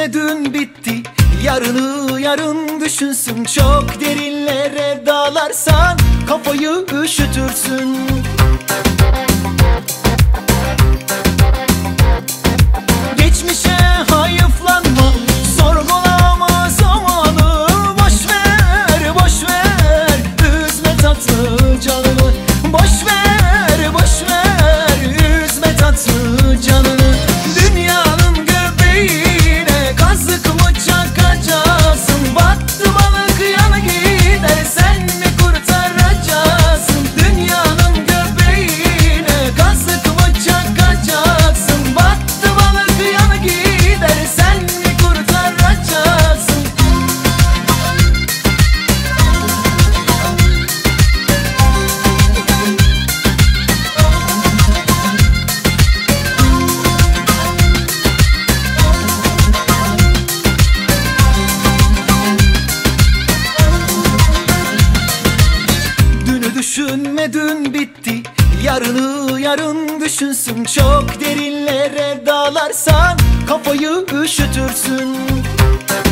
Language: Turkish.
düşünme dün bitti, yarını yarın düşünsün. Çok derinlere dalarsan kafayı üşütürsün. Geçmişe hayıflanma, sorgulama zamanı. Boş ver, boş ver, üzme tatlı canını. Boş ver, boş ver, üzme tatlı canını. Dünyanın göbeğine kazık mı çakacaksın? Battı balık yanı gider, sen mi kurtaracaksın? Dünyanın göbeğine kazık mı çakacaksın? Battı balık yanı gider, sen mi kurtaracaksın? Dünü düşünme dün bitti, yarını yarın düşünsün. Çok derinlere dalarsan kafayı üşütürsün.